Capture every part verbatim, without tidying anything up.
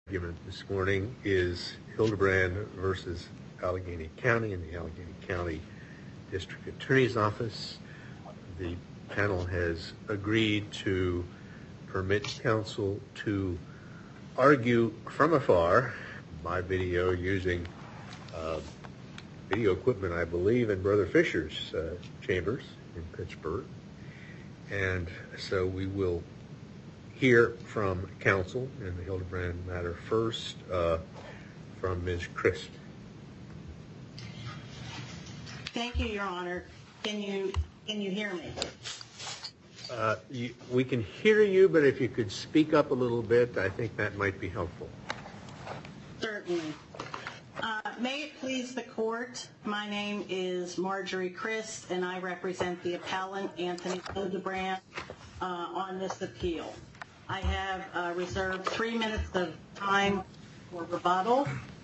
Argument this morning is Hildebrand versus Allegheny County in the Allegheny County District Attorney's Office. The panel has agreed to permit counsel to argue from afar by video using uh, video equipment, I believe, in Brother Fisher's uh, chambers in Pittsburgh. And so we will hear from counsel in the Hildebrand matter first, uh, from Miz Christ. Thank you, Your Honor. Can you can you hear me? Uh, you, we can hear you, but if you could speak up a little bit, I think that might be helpful. Certainly. Uh, may it please the court, my name is Marjorie Christ, and I represent the appellant, Anthony Hildebrand, uh, on this appeal. I have uh, reserved three minutes of time for rebuttal.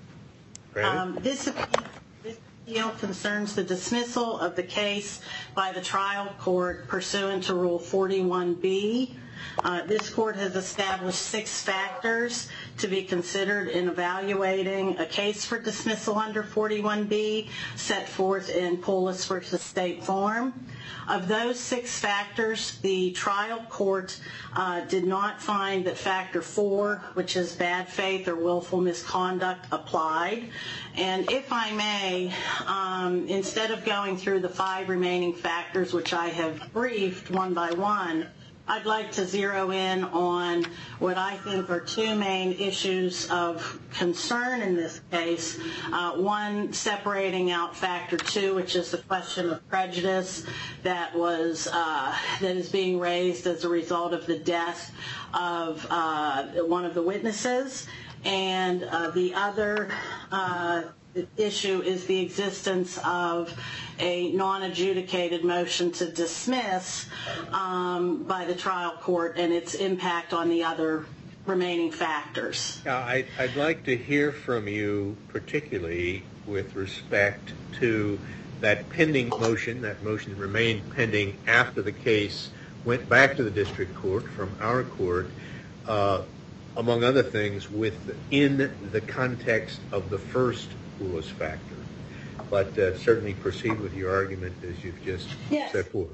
Um, this, appeal, this appeal concerns the dismissal of the case by the trial court pursuant to Rule forty-one B. Uh, this court has established six factors to be considered in evaluating a case for dismissal under forty-one B, set forth in Poulos versus State Farm. Of those six factors, the trial court uh, did not find that factor four, which is bad faith or willful misconduct, applied. And if I may, um, instead of going through the five remaining factors, which I have briefed one by one, I'd like to zero in on what I think are two main issues of concern in this case. Uh, one, separating out factor two, which is the question of prejudice that was uh, that is being raised as a result of the death of uh, one of the witnesses, and uh, the other uh, issue is the existence of a non-adjudicated motion to dismiss um, by the trial court and its impact on the other remaining factors. Now, I, I'd like to hear from you particularly with respect to that pending motion, that motion remained pending after the case went back to the district court from our court, uh, among other things, within the context of the first Poulos factor. But uh, certainly proceed with your argument as you've just yes. set forth.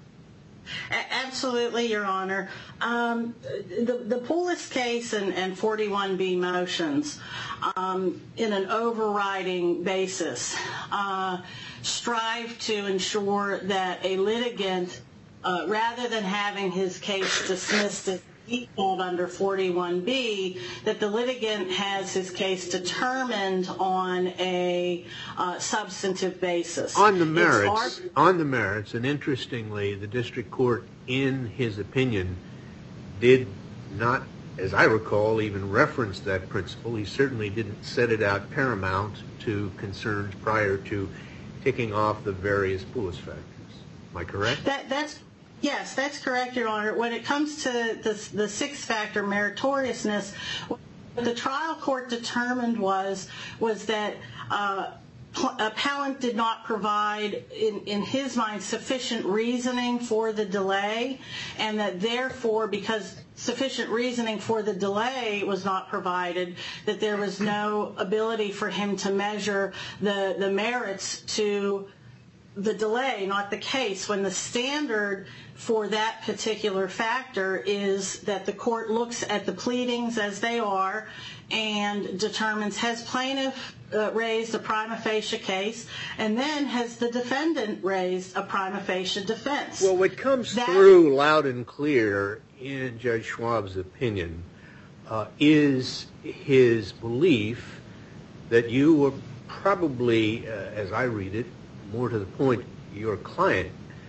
A- absolutely, Your Honor. Um, the, the Poulos case and, and forty-one B motions, um, in an overriding basis, uh, strive to ensure that a litigant, uh, rather than having his case dismissed as default under forty-one B, that the litigant has his case determined on a uh, substantive basis. On the merits, on the merits, and interestingly, the district court, in his opinion, did not, as I recall, even reference that principle. He certainly didn't set it out paramount to concerns prior to ticking off the various Poulos factors. Am I correct? That, that's Yes, that's correct, Your Honor. When it comes to the, the six-factor meritoriousness, what the trial court determined was was that uh, appellant did not provide, in, in his mind, sufficient reasoning for the delay, and that therefore, because sufficient reasoning for the delay was not provided, that there was no ability for him to measure the, the merits to the delay, not the case, when the standard for that particular factor is that the court looks at the pleadings as they are and determines, has plaintiff uh, raised a prima facie case, and then has the defendant raised a prima facie defense. Well, what comes that, through loud and clear in Judge Schwab's opinion uh, is his belief that you were probably, uh, as I read it, more to the point, your client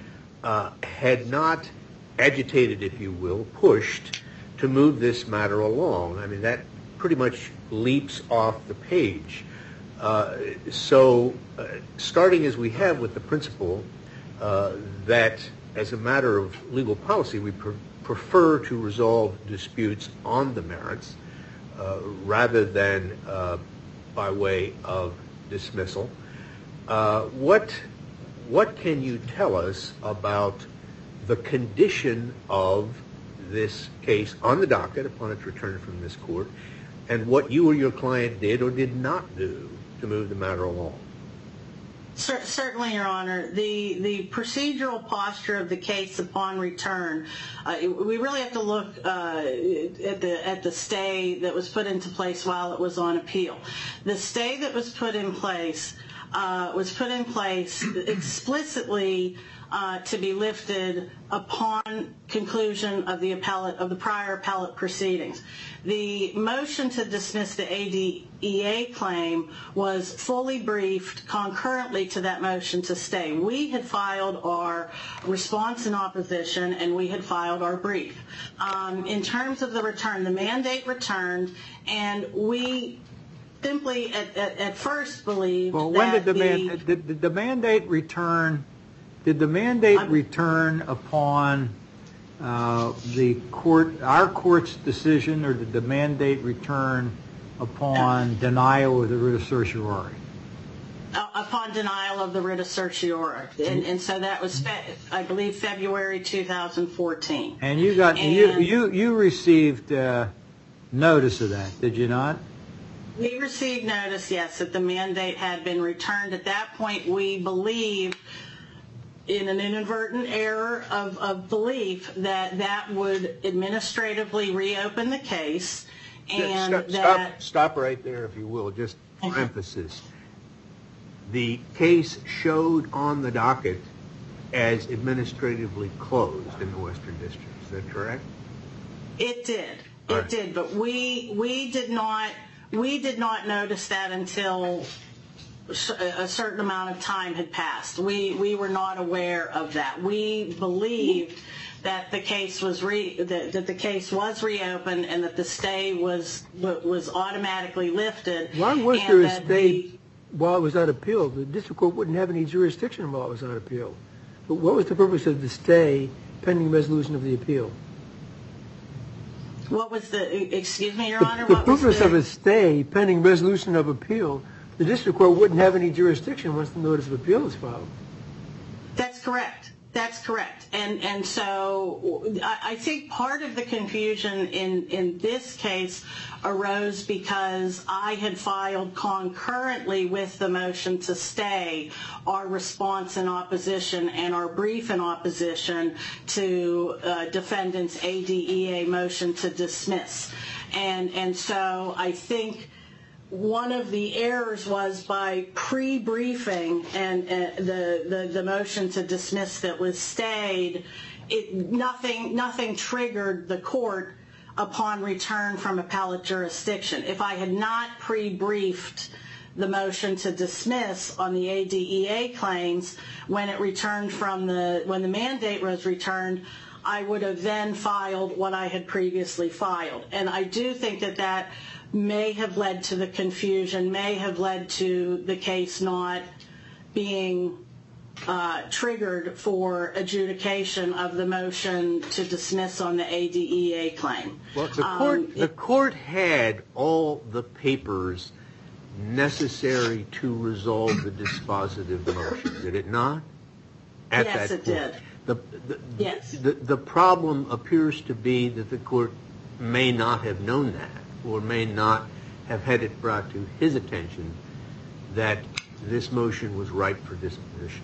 uh, had not agitated, if you will, pushed to move this matter along. I mean, that pretty much leaps off the page. Uh, so uh, starting as we have with the principle uh, that as a matter of legal policy, we pre- prefer to resolve disputes on the merits uh, rather than uh, by way of dismissal. Uh, what what can you tell us about the condition of this case on the docket upon its return from this court, and what you or your client did or did not do to move the matter along. Certainly, Your Honor. The the procedural posture of the case upon return, uh, we really have to look uh, at the at the stay that was put into place while it was on appeal. The stay that was put in place uh, was put in place explicitly uh, to be lifted upon conclusion of the appellate of the prior appellate proceedings. The motion to dismiss the A D E A claim was fully briefed concurrently to that motion to stay. We had filed our response in opposition, and we had filed our brief. Um, in terms of the return, the mandate returned, and we simply at, at, at first believed well, when that did the, the, man, did, did the mandate return? Did the mandate I'm, return upon uh, the court, our court's decision, or did the mandate return upon denial of the writ of certiorari? Uh, upon denial of the writ of certiorari, and, and so that was, fe- I believe, February two thousand fourteen. And you got and you you you received uh, notice of that, did you not? We received notice, yes, that the mandate had been returned. At that point, we believed, in an inadvertent error of, of belief, that that would administratively reopen the case, and stop, that... Stop, stop right there, if you will, just for emphasis. The case showed on the docket as administratively closed in the Western District. Is that correct? It did. All it right. did, but we we did not we did not notice that until a certain amount of time had passed. We we were not aware of that. We believed that the case was re that, that the case was reopened and that the stay was was automatically lifted. Why was there a stay while it was on appeal? The district court wouldn't have any jurisdiction while it was on appeal. But what was the purpose of the stay pending resolution of the appeal? What was the, excuse me, Your Honor? The what was purpose the, of a stay pending resolution of appeal, the district court wouldn't have any jurisdiction once the notice of appeal is filed. That's correct. That's correct. And and so I, I think part of the confusion in, in this case arose because I had filed concurrently with the motion to stay our response in opposition and our brief in opposition to uh, defendant's A D E A motion to dismiss. And and so I think one of the errors was by pre-briefing and uh, the, the the motion to dismiss that was stayed, it nothing nothing triggered the court upon return from appellate jurisdiction. If I had not pre-briefed the motion to dismiss on the A D E A claims when it returned from the when the mandate was returned, I would have then filed what I had previously filed. And I do think that that may have led to the confusion, may have led to the case not being uh, triggered for adjudication of the motion to dismiss on the A D E A claim. Well, the court, um, the court had all the papers necessary to resolve the dispositive motion, did it not? At yes, that it point. did. The, the, yes. The, the problem appears to be that the court may not have known that, or may not have had it brought to his attention that this motion was ripe for disposition.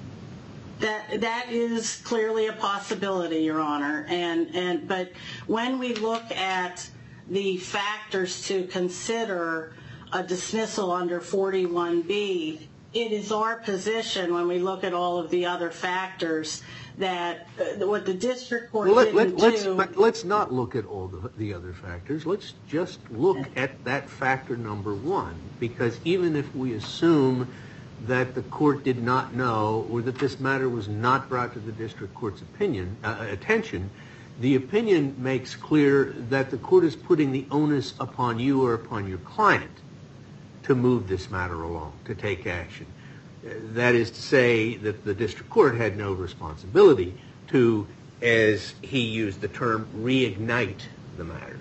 That that is clearly a possibility, Your Honor. And and but when we look at the factors to consider a dismissal under forty-one B, it is our position when we look at all of the other factors that uh, what the district court well, let, didn't let, let's, do. But let's not look at all the, the other factors. Let's just look at that factor number one, because even if we assume that the court did not know or that this matter was not brought to the district court's opinion uh, attention, the opinion makes clear that the court is putting the onus upon you or upon your client to move this matter along, to take action. That is to say that the district court had no responsibility to, as he used the term, reignite the matter.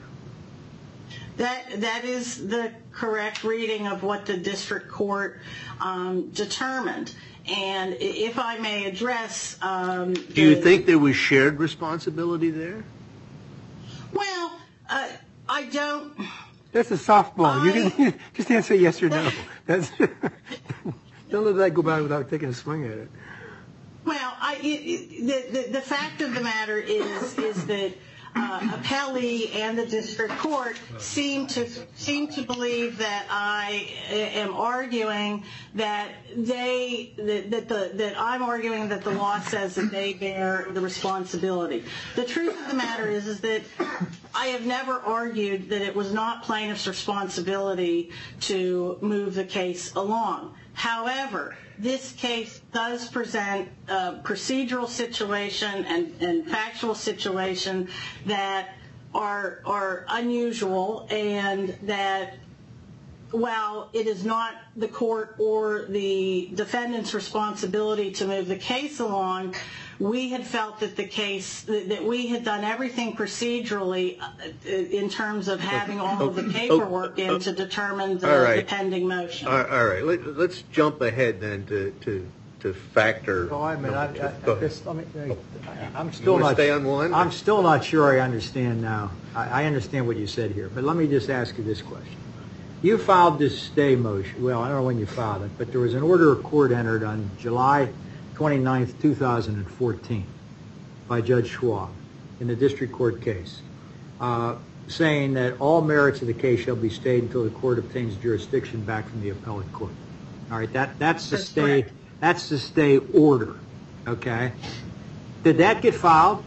That that is the correct reading of what the district court um, determined. And if I may address, um, do you think there was shared responsibility there? Well, uh, I don't. That's a softball. I- You can just answer yes or no. That's don't let that go by without taking a swing at it. Well, I, it, it, the, the, the fact of the matter is is that uh, appellee and the district court seem to seem to believe that I am arguing that they that, that the that I'm arguing that the law says that they bear the responsibility. The truth of the matter is is that I have never argued that it was not plaintiff's responsibility to move the case along. However, this case does present a procedural situation and, and factual situation that are are unusual, and that while it is not the court or the defendant's responsibility to move the case along, we had felt that the case, that we had done everything procedurally in terms of having all of the paperwork in to determine the, right. the pending motion. All all right, Let, let's jump ahead then to, to, to factor. Oh, I mean, I, I, Go I ahead. guess, let me, I- I'm You still wanna not. stay on one? I'm still not sure I understand now. I, I understand what you said here, but let me just ask you this question. You filed this stay motion, well, I don't know when you filed it, but there was an order of court entered on July twenty-ninth, two thousand fourteen by Judge Schwab in the district court case, uh, saying that all merits of the case shall be stayed until the court obtains jurisdiction back from the appellate court. All right, that, that's the That's stay, correct. that's the stay order, okay? Did that get filed?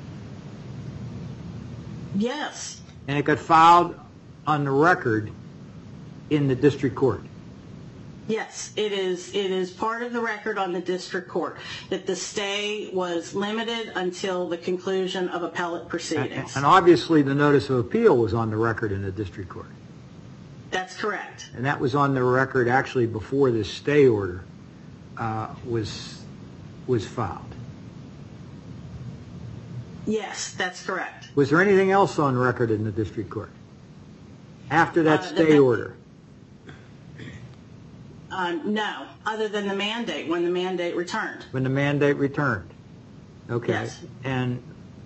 Yes. And it got filed on the record in the district court? Yes, it is. It is part of the record on the district court that the stay was limited until the conclusion of appellate proceedings. And obviously the notice of appeal was on the record in the district court. That's correct. And that was on the record actually before this stay order uh, was was filed. Yes, that's correct. Was there anything else on record in the district court after that Uh, the stay ma- order? Uh, no, other than the mandate, when the mandate returned. When the mandate returned? Okay. Yes. And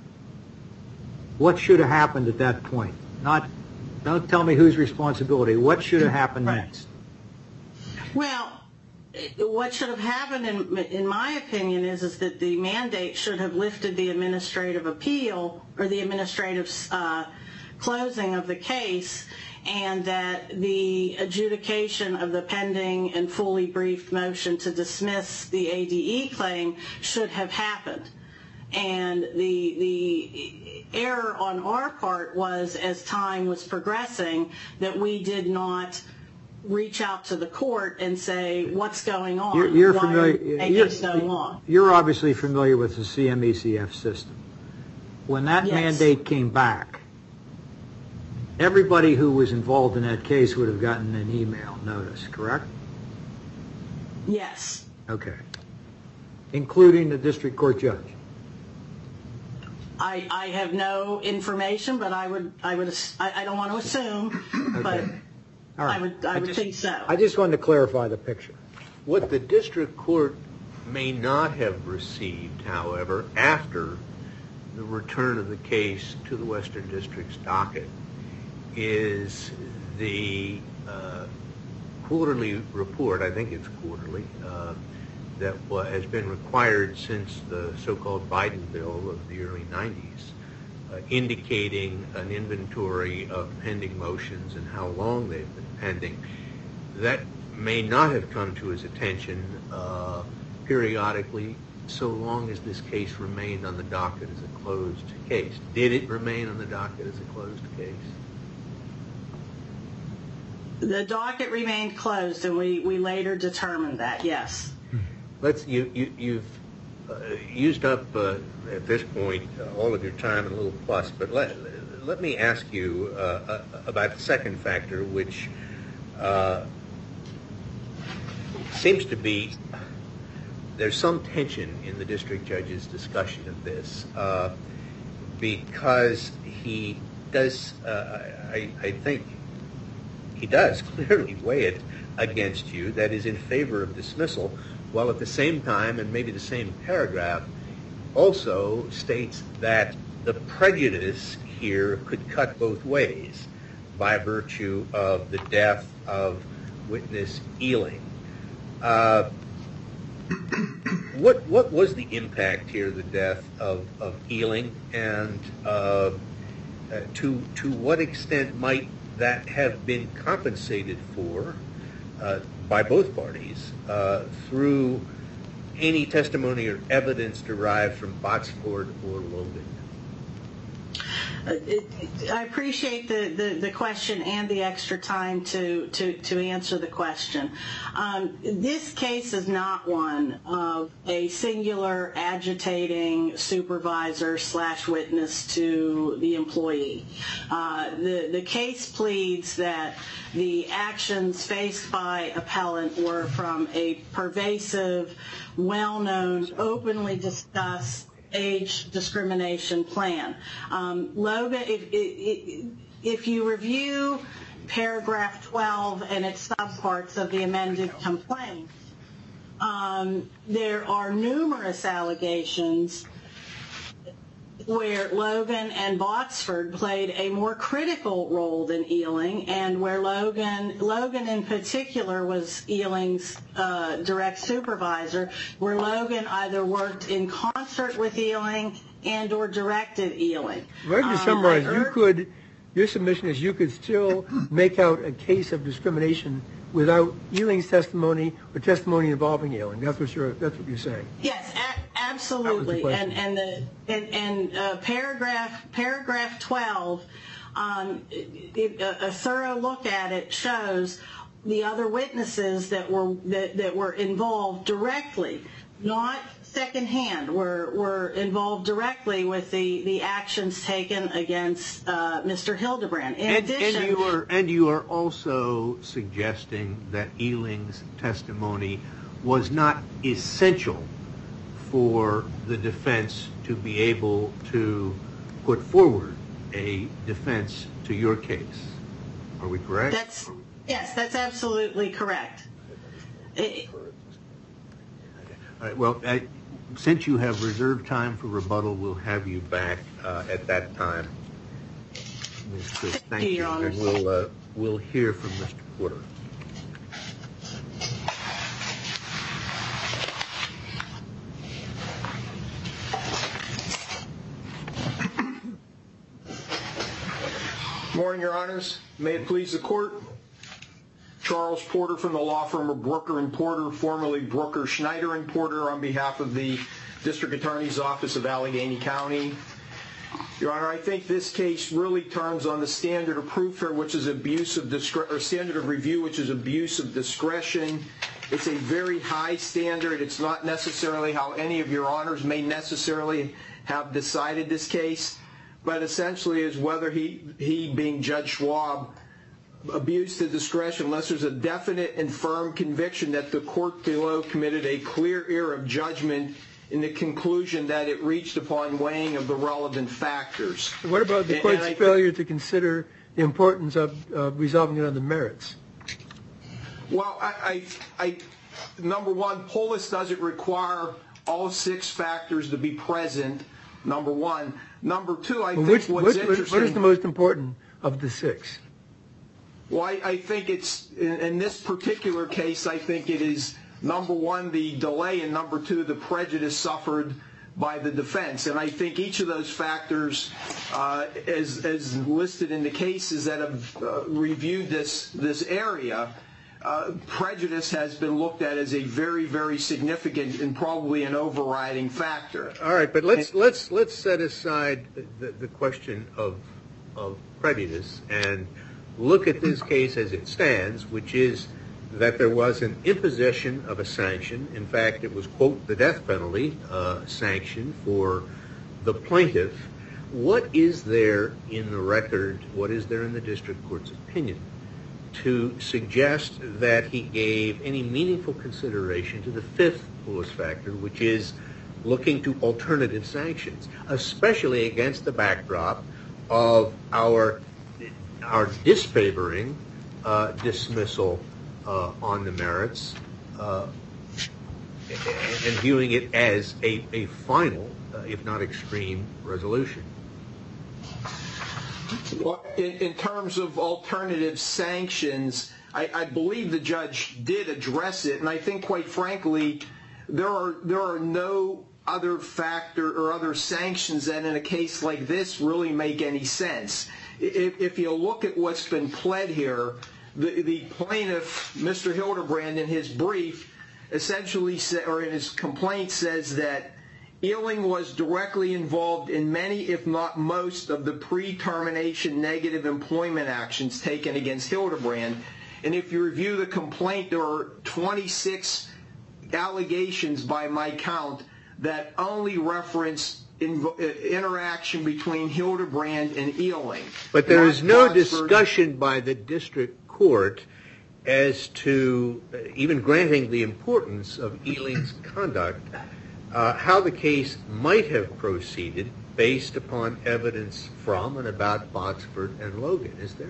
what should have happened at that point? Not, don't tell me whose responsibility. What should have happened Right. next? Well, what should have happened, in, in my opinion, is, is that the mandate should have lifted the administrative appeal or the administrative uh, closing of the case, and that the adjudication of the pending and fully briefed motion to dismiss the A D E claim should have happened. And the the error on our part was, as time was progressing, that we did not reach out to the court and say, what's going on? You're, you're Why familiar. are you taking You're, so long? you're obviously familiar with the C M E C F system. When that Yes. mandate came back, everybody who was involved in that case would have gotten an email notice, correct? Yes. Okay. Including the district court judge. I, I have no information, but I would, I would, I, I don't want to assume, but Okay. All right. I would, I would just- think so. I just wanted to clarify the picture. What the district court may not have received, however, after the return of the case to the Western District's docket is the uh, quarterly report, I think it's quarterly, uh, that wa- has been required since the so-called Biden bill of the early nineties, uh, indicating an inventory of pending motions and how long they've been pending. That may not have come to his attention uh, periodically so long as this case remained on the docket as a closed case. Did it remain on the docket as a closed case? The docket remained closed, and we, we later determined that, yes. Let's, you, you, you've uh, used up, uh, at this point, uh, all of your time and a little plus, but let, let me ask you uh, uh, about the second factor, which uh, seems to be, there's some tension in the district judge's discussion of this, uh, because he does, uh, I, I think, he does clearly weigh it against you, that is in favor of dismissal, while at the same time, and maybe the same paragraph, also states that the prejudice here could cut both ways. by virtue of the death of witness Ealing. Uh, what what was the impact here, the death of, of Ealing, and uh, uh, to to what extent might that have been compensated for uh, by both parties uh, through any testimony or evidence derived from Botsford or Logan? I appreciate the, the, the question and the extra time to, to, to answer the question. Um, this case is not one of a singular agitating supervisor slash witness to the employee. Uh, the, the case pleads that the actions faced by appellant were from a pervasive, well-known, openly discussed age discrimination plan. Um, Logan, if, if, if you review paragraph twelve and its subparts of the amended complaint, um, there are numerous allegations where Logan and Botsford played a more critical role than Ealing, and where Logan, Logan in particular was Ealing's uh, direct supervisor, where Logan either worked in concert with Ealing and or directed Ealing. Right, to Um, summarize, I you urge- could, your submission is you could still make out a case of discrimination without Ealing's testimony or testimony involving Ealing. That's what you're, that's what you're saying. Yes, a- absolutely. question. And and the and, and uh, paragraph paragraph twelve, um, it, a, a thorough look at it shows the other witnesses that were that, that were involved directly, not secondhand, were were involved directly with the, the actions taken against uh, Mister Hildebrand. In And, addition, and you are and you are also suggesting that Ealing's testimony was not essential for the defense to be able to put forward a defense to your case. Are we correct? that's yes, that's absolutely correct. It, All right, well, I, since you have reserved time for rebuttal, we'll have you back uh, at that time. Miz Chris, thank you, you. Your Honor. And we'll, uh, we'll hear from Mister Porter. Morning, Your Honors. May it please the Court. Charles Porter from the law firm of Brooker and Porter, formerly Brooker, Schneider and Porter, on behalf of the District Attorney's Office of Allegheny County. Your Honor, I think this case really turns on the standard of proof here, which is abuse of discre- or standard of review, which is abuse of discretion. It's a very high standard. It's not necessarily how any of Your Honors may necessarily have decided this case, but essentially is whether he, he being Judge Schwab, abused the discretion unless there's a definite and firm conviction that the court below committed a clear error of judgment in the conclusion that it reached upon weighing of the relevant factors. What about the And- court's and I- failure to consider the importance of uh, resolving it on the merits? Well, I, I, I, number one, Polis doesn't require all six factors to be present, number one. Number two, I Well, think which, what's which, interesting... what is the most important of the six? Well, I, I think it's, in, in this particular case, I think it is, number one, the delay, and number two, the prejudice suffered by the defense. And I think each of those factors, uh, as, as listed in the cases that have uh, reviewed this, this area, uh, prejudice has been looked at as a very, very significant and probably an overriding factor. All right, but let's let's let's set aside the, the question of of prejudice and look at this case as it stands, which is that there was an imposition of a sanction. In fact, it was, quote, the death penalty uh, sanction for the plaintiff. What is there in the record, what is there in the district court's opinion to suggest that he gave any meaningful consideration to the fifth Polis factor, which is looking to alternative sanctions, especially against the backdrop of our our disfavoring uh, dismissal uh, on the merits uh, and viewing it as a, a final, uh, if not extreme, resolution? Well, in, in terms of alternative sanctions, I, I believe the judge did address it, and I think, quite frankly, there are there are no other factor or other sanctions that in a case like this really make any sense. If, if you look at what's been pled here, the, the plaintiff, Mister Hildebrand, in his brief, essentially, sa- or in his complaint, says that Ealing was directly involved in many, if not most, of the pre-termination negative employment actions taken against Hildebrand. And if you review the complaint, there are twenty-six allegations by my count that only reference in, uh, interaction between Hildebrand and Ealing. But there is no Botsford. discussion by the district court as to uh, even granting the importance of Ealing's conduct, uh, how the case might have proceeded based upon evidence from and about Botsford and Logan, is there?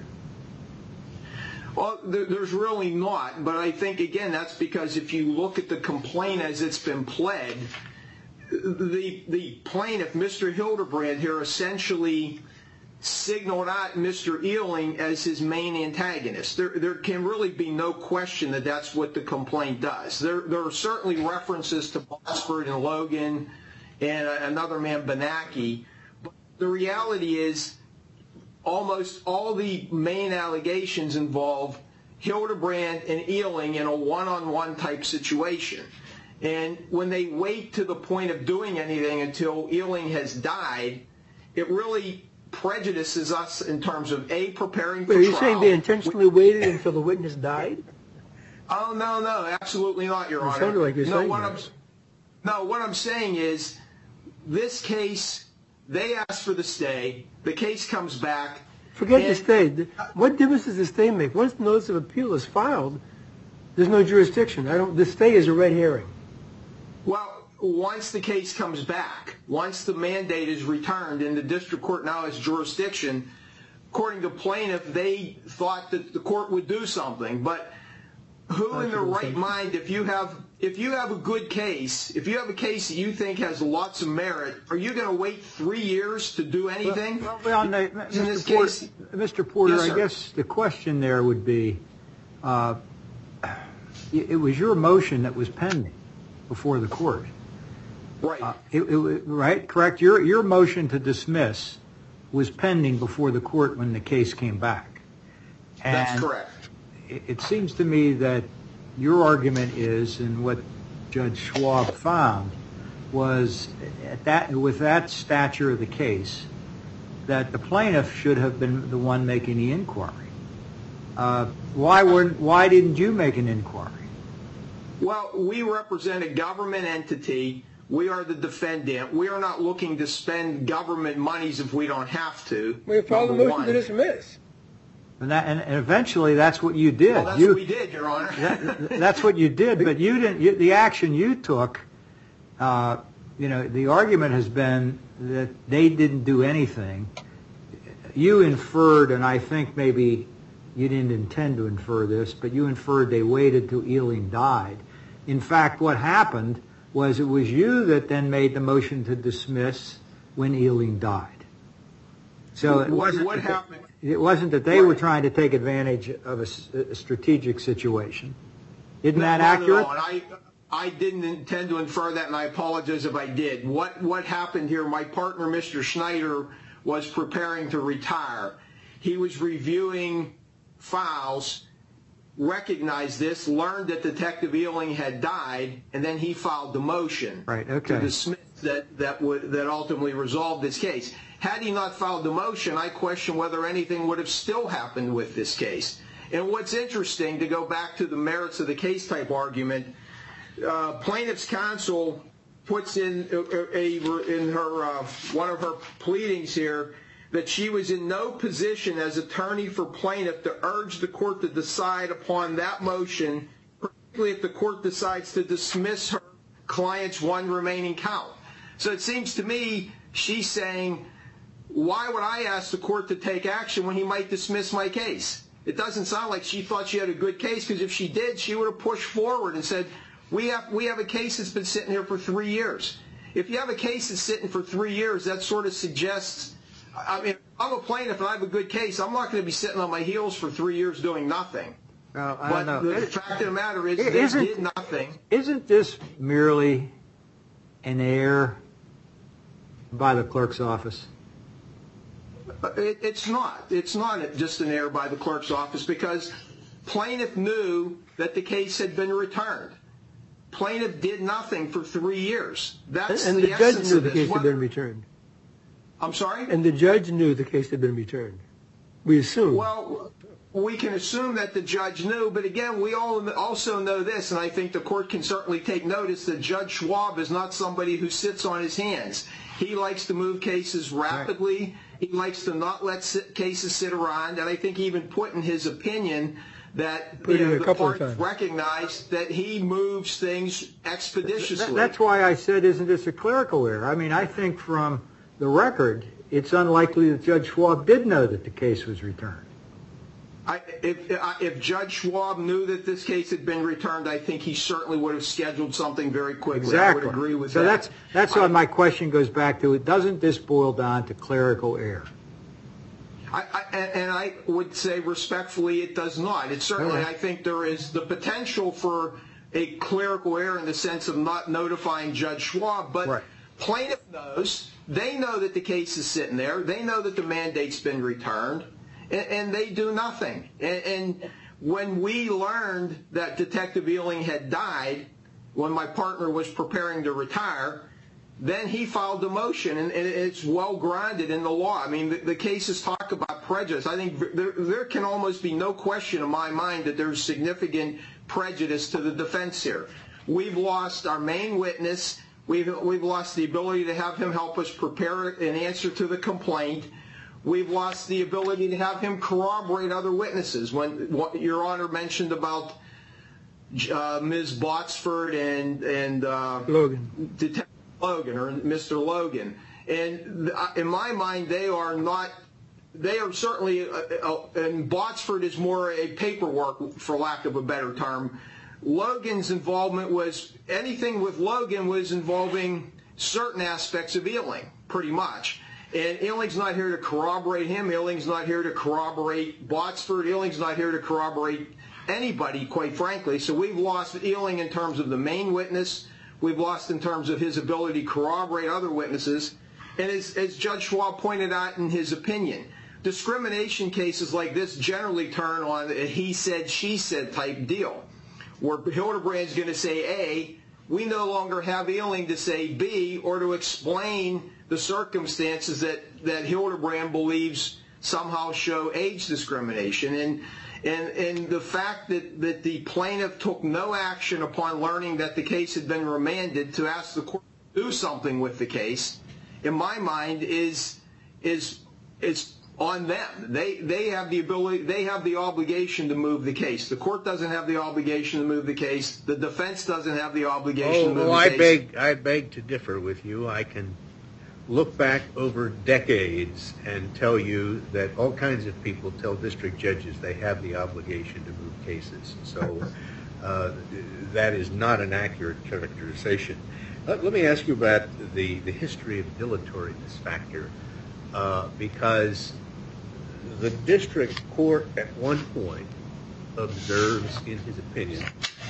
Well, there, there's really not, but I think, again, that's because if you look at the complaint as it's been pled, the the plaintiff, Mister Hildebrand here, essentially signaled out Mister Ealing as his main antagonist. There there can really be no question that that's what the complaint does. There there are certainly references to Botsford and Logan and another man, Benaki, but the reality is almost all the main allegations involve Hildebrand and Ealing in a one-on-one type situation. And when they wait to the point of doing anything until Ealing has died, it really prejudices us in terms of, A, preparing for Wait, are you trial. saying they intentionally waited until the witness died? Oh, no, no, absolutely not, Your It Honor. sounded like you're no, saying what that. I'm, no, what I'm saying is this case, they asked for the stay. The case comes back. Forget the and- stay. What difference does the stay make? Once the notice of appeal is filed, there's no jurisdiction. I don't. The stay is a red herring. Well, once the case comes back, once the mandate is returned and the district court now has jurisdiction, according to plaintiff, they thought that the court would do something. But who in their right mind, if you have if you have a good case, if you have a case that you think has lots of merit, are you going to wait three years to do anything? Well, well, no, In Mister this Porter, case- Mister Porter, Yes, I sir. guess the question there would be, uh, it it was your motion that was pending before the court. Right. Uh, it, it, right? Correct? Your, your motion to dismiss was pending before the court when the case came back. That's And correct. It, it seems to me that your argument is, and what Judge Schwab found, was at that, with that stature of the case, that the plaintiff should have been the one making the inquiry. Uh, why weren't, why didn't you make an inquiry? Well, we represent a government entity. We are the defendant. We are not looking to spend government monies if we don't have to. We filed a number motion one. to dismiss. And, that, and, and eventually that's what you did. Well, that's you, what we did, Your Honor. that, that's what you did, but you didn't. You, the action you took, uh, you know, the argument has been that they didn't do anything. You inferred, and I think maybe you didn't intend to infer this, but you inferred they waited till Ealing died. In fact, what happened was it was you that then made the motion to dismiss when Ealing died. So it What- wasn't what that- happened? It wasn't that they were Right. trying to take advantage of a, s- a strategic situation. Isn't No, that not at accurate? all. And I, I didn't intend to infer that, and I apologize if I did. What, what happened here, my partner, Mister Schneider, was preparing to retire. He was reviewing files, recognized this, learned that Detective Ealing had died, and then he filed the motion Right, okay. to dismiss that, that, would, that ultimately resolved this case. Had he not filed the motion, I question whether anything would have still happened with this case. And what's interesting, to go back to the merits of the case type argument, uh, plaintiff's counsel puts in a, a, in her uh, one of her pleadings here that she was in no position as attorney for plaintiff to urge the court to decide upon that motion, particularly if the court decides to dismiss her client's one remaining count. So it seems to me she's saying, why would I ask the court to take action when he might dismiss my case? It doesn't sound like she thought she had a good case, because if she did, she would have pushed forward and said, we have we have a case that's been sitting here for three years. If you have a case that's sitting for three years, that sort of suggests, I mean, I'm a plaintiff and I have a good case. I'm not going to be sitting on my heels for three years doing nothing. Well, I But don't know. the It- fact of the matter is, It they isn't- did nothing. Isn't this merely an error by the clerk's office? It, it's not. It's not just an error by the clerk's office because plaintiff knew that the case had been returned. Plaintiff did nothing for three years. That's And the, the judge essence knew of the this. case had Whether- been returned. I'm sorry? And the judge knew the case had been returned. We assume. Well, we can assume that the judge knew, but again, we all also know this, and I think the court can certainly take notice that Judge Schwab is not somebody who sits on his hands. He likes to move cases rapidly. He likes to not let sit, cases sit around, and I think he even put in his opinion that Put it you know, a the couple of court times. recognized that he moves things expeditiously. That- That's why I said, isn't this a clerical error? I mean, I think from the record, it's unlikely that Judge Schwab did know that the case was returned. I, if, if Judge Schwab knew that this case had been returned, I think he certainly would have scheduled something very quickly. Exactly. I would agree with so that. that's that's why my question goes back to, it doesn't this boil down to clerical error? I, I, and and I would say respectfully, it does not. It certainly, Okay. I think there is the potential for a clerical error in the sense of not notifying Judge Schwab, but Right. plaintiff knows. They know that the case is sitting there. They know that the mandate's been returned, and, and they do nothing. And, and when we learned that Detective Ealing had died, when my partner was preparing to retire, then he filed a motion, and, and it's well grounded in the law. I mean, the, the cases talk about prejudice. I think there, there can almost be no question in my mind that there's significant prejudice to the defense here. We've lost our main witness. We've, we've lost the ability to have him help us prepare an answer to the complaint. We've lost the ability to have him corroborate other witnesses. When what Your Honor mentioned about uh, Miz Botsford and, and uh, Logan. Detective Logan or Mister Logan, and in my mind, they are not. They are certainly, uh, uh, and Botsford is more a paperwork, for lack of a better term. Logan's involvement was anything with Logan was involving certain aspects of Ealing, pretty much. And Ealing's not here to corroborate him. Ealing's not here to corroborate Botsford. Ealing's not here to corroborate anybody, quite frankly. So we've lost Ealing in terms of the main witness. We've lost in terms of his ability to corroborate other witnesses. And as, as Judge Schwab pointed out in his opinion, discrimination cases like this generally turn on a he said, she said type deal, where Hildebrand's going to say A, we no longer have Ealing to say B, or to explain the circumstances that, that Hildebrand believes somehow show age discrimination. And And, and the fact that, that the plaintiff took no action upon learning that the case had been remanded to ask the court to do something with the case, in my mind, is is is on them. They they have the ability, they have the obligation to move the case. The court doesn't have the obligation to move the case. The defense doesn't have the obligation Oh, to move well, the I case. beg, I beg to differ with you. I can look back over decades and tell you that all kinds of people tell district judges they have the obligation to move cases. So uh, that is not an accurate characterization. Let, let me ask you about the, the history of dilatoriness factor, uh, because the district court at one point observes in his opinion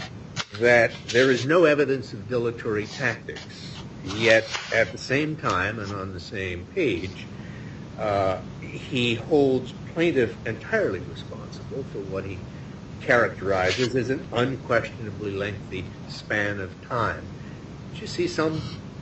that there is no evidence of dilatory tactics. Yet, at the same time and on the same page, uh, he holds plaintiff entirely responsible for what he characterizes as an unquestionably lengthy span of time. Did you see some,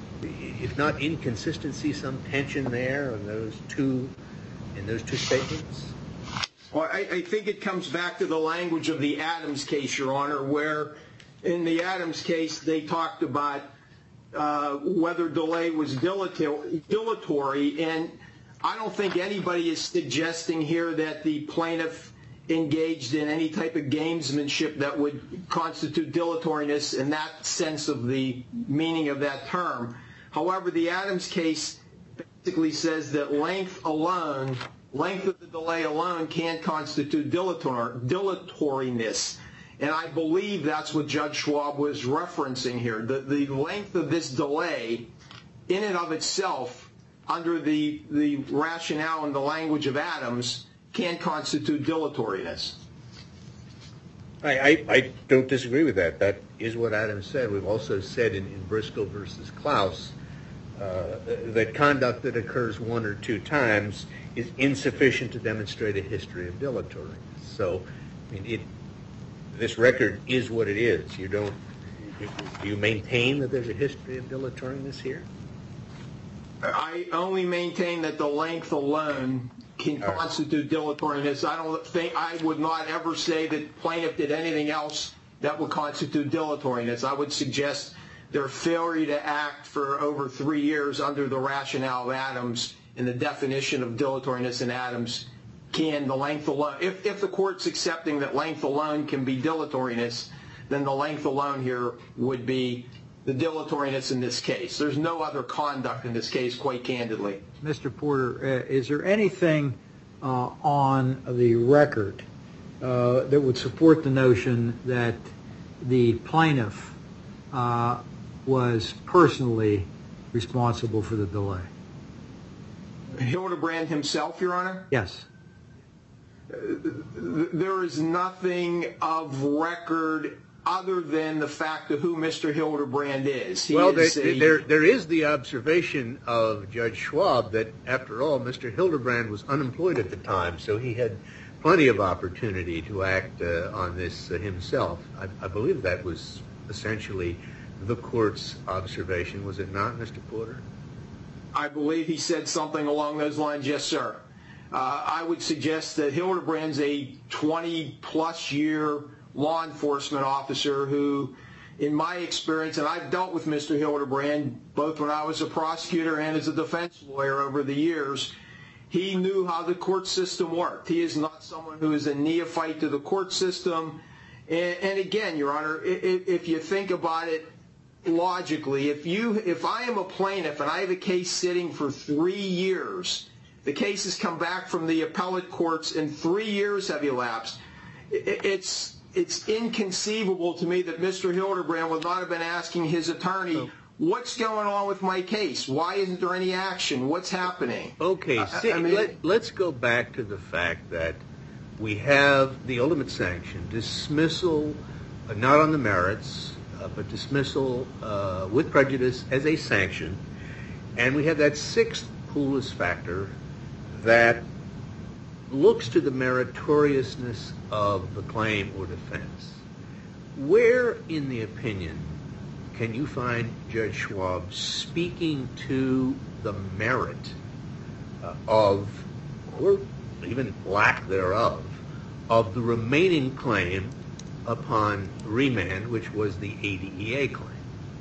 if not inconsistency, some tension there in those two, in those two statements? Well, I, I think it comes back to the language of the Adams case, Your Honor, where in the Adams case they talked about Uh, whether delay was dilatory, dilatory, and I don't think anybody is suggesting here that the plaintiff engaged in any type of gamesmanship that would constitute dilatoriness in that sense of the meaning of that term. However, the Adams case basically says that length alone, length of the delay alone can't constitute dilator, dilatoriness. And I believe that's what Judge Schwab was referencing here. The, the length of this delay in and of itself under the, the rationale and the language of Adams, can constitute dilatoriness. I, I, I don't disagree with that. That is what Adams said. We've also said in, in Briscoe versus Klaus uh, that conduct that occurs one or two times is insufficient to demonstrate a history of dilatoriness. So, I mean, it, this record is what it is. You don't, do you maintain that there's a history of dilatoriness here? I only maintain that the length alone can All right. constitute dilatoriness. I don't think, I would not ever say that plaintiff did anything else that would constitute dilatoriness. I would suggest their failure to act for over three years under the rationale of Adams and the definition of dilatoriness in Adams can, the length alone, if, if the court's accepting that length alone can be dilatoriness, then the length alone here would be the dilatoriness in this case. There's no other conduct in this case, quite candidly. Mister Porter, uh, is there anything uh, on the record uh, that would support the notion that the plaintiff uh, was personally responsible for the delay? Hildebrand himself, Your Honor? Yes. There is nothing of record other than the fact of who Mister Hildebrand is. He well, there, is a, there, there is the observation of Judge Schwab that, after all, Mister Hildebrand was unemployed at the time, so he had plenty of opportunity to act uh, on this uh, himself. I, I believe that was essentially the court's observation, was it not, Mister Porter? I believe he said something along those lines, yes, sir. Uh, I would suggest that Hildebrand's a twenty-plus year law enforcement officer who, in my experience, and I've dealt with Mister Hildebrand both when I was a prosecutor and as a defense lawyer over the years, he knew how the court system worked. He is not someone who is a neophyte to the court system. And, and again, Your Honor, if, if you think about it logically, if you, if I am a plaintiff and I have a case sitting for three years, the case has come back from the appellate courts and three years have elapsed, it, it's it's inconceivable to me that Mister Hildebrand would not have been asking his attorney, what's going on with my case? Why isn't there any action? What's happening? Okay, I, see, I mean, let, let's go back to the fact that we have the ultimate sanction, dismissal, uh, not on the merits, uh, but dismissal uh, with prejudice as a sanction, and we have that sixth Poulos factor that looks to the meritoriousness of the claim or defense. Where in the opinion can you find Judge Schwab speaking to the merit uh, of, or even lack thereof, of the remaining claim upon remand, which was the A D E A claim?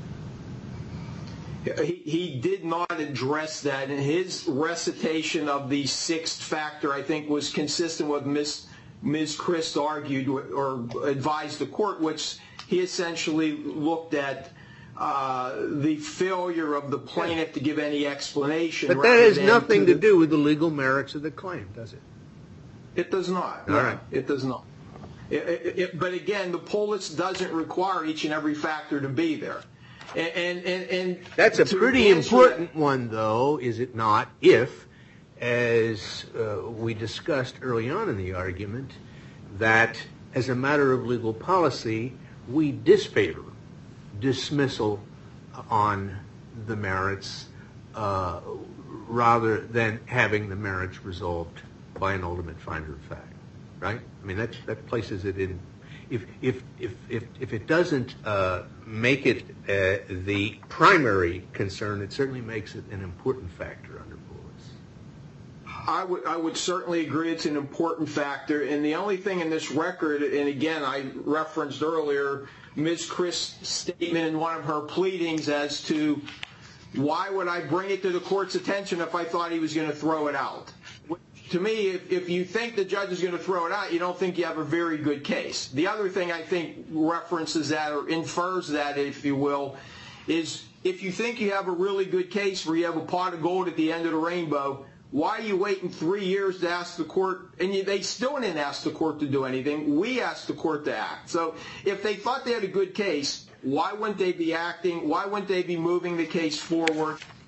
He, he did not address that, and his recitation of the sixth factor, I think, was consistent with Miz Miz Christ argued or advised the court, which he essentially looked at uh, the failure of the plaintiff to give any explanation. But that has than nothing to, the, do with the legal merits of the claim, does it? It does not. All no, right. It does not. It, it, it, but again, the Poulos doesn't require each and every factor to be there. And, and, and That's a to pretty answer important that, one, though, is it not, if, as uh, we discussed early on in the argument, that as a matter of legal policy, we disfavor dismissal on the merits uh, rather than having the merits resolved by an ultimate finder of fact, right? I mean, that, that places it in. If, if, if, if, if it doesn't uh, make it uh, the primary concern, it certainly makes it an important factor under Poulos. I would, I would certainly agree it's an important factor. And the only thing in this record, and again, I referenced earlier Miz Christ's statement in one of her pleadings as to why would I bring it to the court's attention if I thought he was going to throw it out. To me, if, if you think the judge is going to throw it out, you don't think you have a very good case. The other thing I think references that or infers that, if you will, is if you think you have a really good case where you have a pot of gold at the end of the rainbow, why are you waiting three years to ask the court? And you, they still didn't ask the court to do anything. We asked the court to act. So if they thought they had a good case, why wouldn't they be acting? Why wouldn't they be moving the case forward?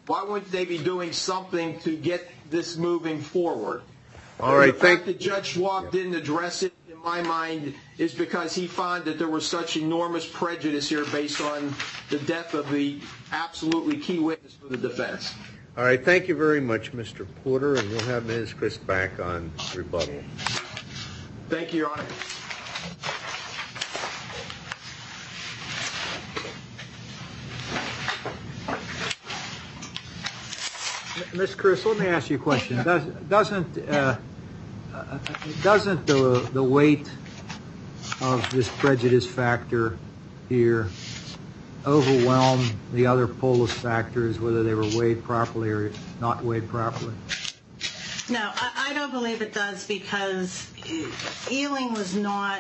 Why wouldn't they be doing something to get this moving forward? All right, the thank fact that Judge Schwab didn't address it, in my mind, is because he found that there was such enormous prejudice here based on the death of the absolutely key witness for the defense. All right, thank you very much, Mister Porter, and we'll have Miz Christ back on rebuttal. Thank you, Your Honor. Miz Chris, let me ask you a question. Does, doesn't uh, uh, doesn't the the weight of this prejudice factor here overwhelm the other polis factors, whether they were weighed properly or not weighed properly? No, I, I don't believe it does, because Ealing was not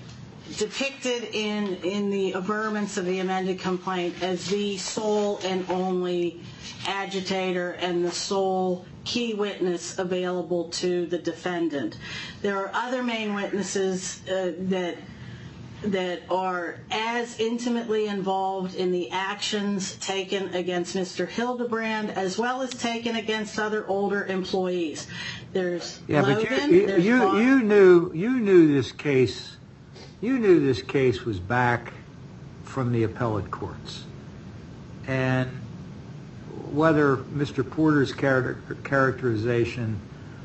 depicted in in the averments of the amended complaint as the sole and only agitator and the sole key witness available to the defendant. There are other main witnesses uh, that that are as intimately involved in the actions taken against Mister Hildebrand as well as taken against other older employees. There's yeah, Logan, but you there's you, Bob. you knew you knew this case. You knew this case was back from the appellate courts, and whether Mister Porter's character, characterization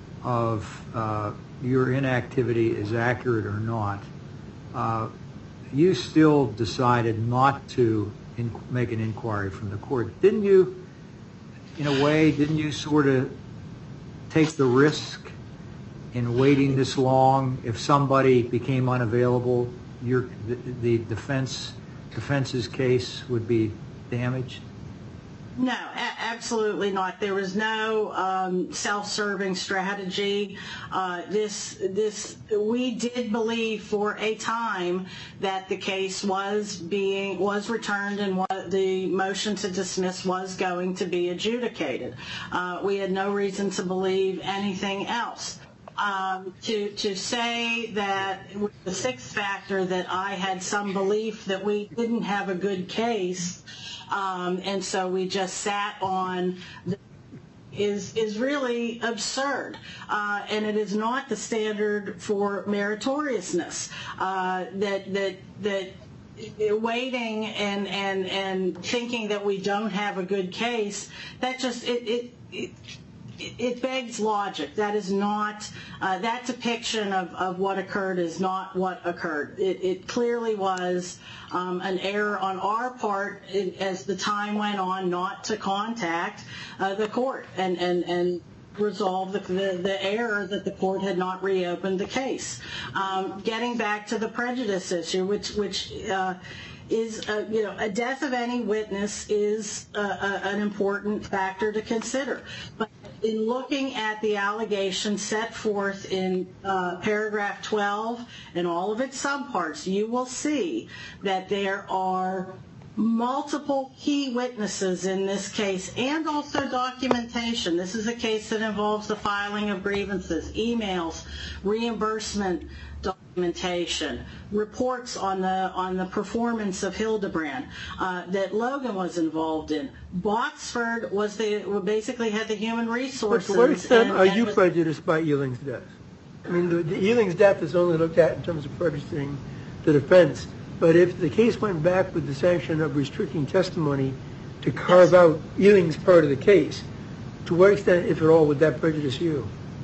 of uh, your inactivity is accurate or not, uh, you still decided not to in, make an inquiry from the court. Didn't you, in a way, didn't you sort of take the risk in waiting this long? If somebody became unavailable, your the, the defense defense's case would be damaged? No, a- absolutely not. There was no um, self-serving strategy. Uh, this, this, we did believe for a time that the case was being was returned and what the motion to dismiss was going to be adjudicated. Uh, we had no reason to believe anything else. Um, to to say that with the sixth factor that I had some belief that we didn't have a good case. Um, and so we just sat on the, is is really absurd, uh, and it is not the standard for meritoriousness. Uh, that that that waiting and and and thinking that we don't have a good case, that just it it. it It begs logic. That is not, uh, that depiction of, of what occurred is not what occurred. It, it clearly was um, an error on our part in, as the time went on not to contact uh, the court and, and, and resolve the, the, the error that the court had not reopened the case. Um, getting back to the prejudice issue, which, which uh, is, uh, you know, a death of any witness is uh, a, an important factor to consider. But in looking at the allegations set forth in uh, paragraph twelve and all of its subparts, you will see that there are multiple key witnesses in this case and also documentation. This is a case that involves the filing of grievances, emails, reimbursement documentation, reports on the on the performance of Hildebrand uh, that Logan was involved in. Boxford was the basically had the human resources. But to what extent and, are and you was, prejudiced by Ealing's death? I mean, the, the Ealing's death is only looked at in terms of prejudicing the defense. But if the case went back with the sanction of restricting testimony to carve yes. out Ealing's part of the case, to what extent, if at all, would that prejudice you?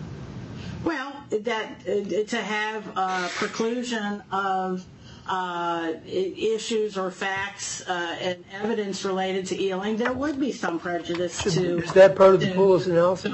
Well, that uh, to have uh, preclusion of uh, issues or facts uh, and evidence related to Ealing, there would be some prejudice to. Is that part of the Poulos analysis?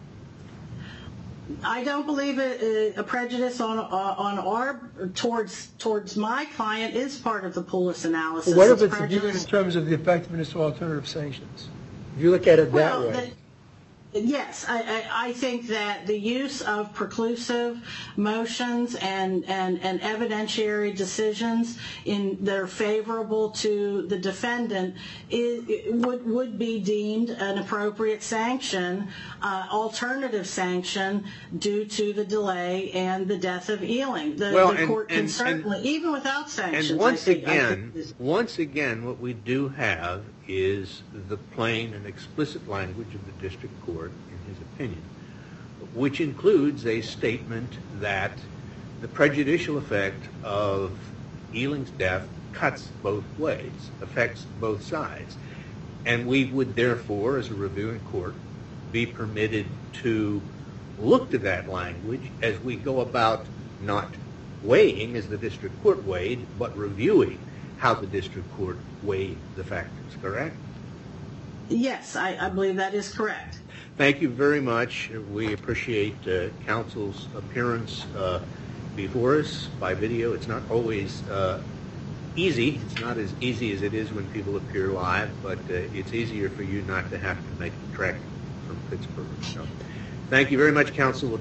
I don't believe it, uh, a prejudice on uh, on our towards towards my client is part of the Poulos analysis. Well, what if it's, it's viewed in terms of the effectiveness of alternative sanctions? If you look at it well, that way. The, Yes, I, I, I think that the use of preclusive motions and, and, and evidentiary decisions in that are favorable to the defendant is, would would be deemed an appropriate sanction, uh, alternative sanction due to the delay and the death of Ealing. The, Well, the and- court can and- certainly, and- even without sanctions. And I once think- I again, think this- once again, what we do have is the plain and explicit language of the district court in his opinion, which includes a statement that the prejudicial effect of Ealing's death cuts both ways, affects both sides. And we would therefore, as a reviewing court, be permitted to look to that language as we go about not weighing, as the district court weighed, but reviewing how the district court weighed the factors, correct? Yes, I, I believe that is correct. Thank you very much. We appreciate uh, counsel's appearance uh, before us by video. It's not always uh, easy. It's not as easy as it is when people appear live, but uh, it's easier for you not to have to make the trek from Pittsburgh. So, thank you very much, counsel.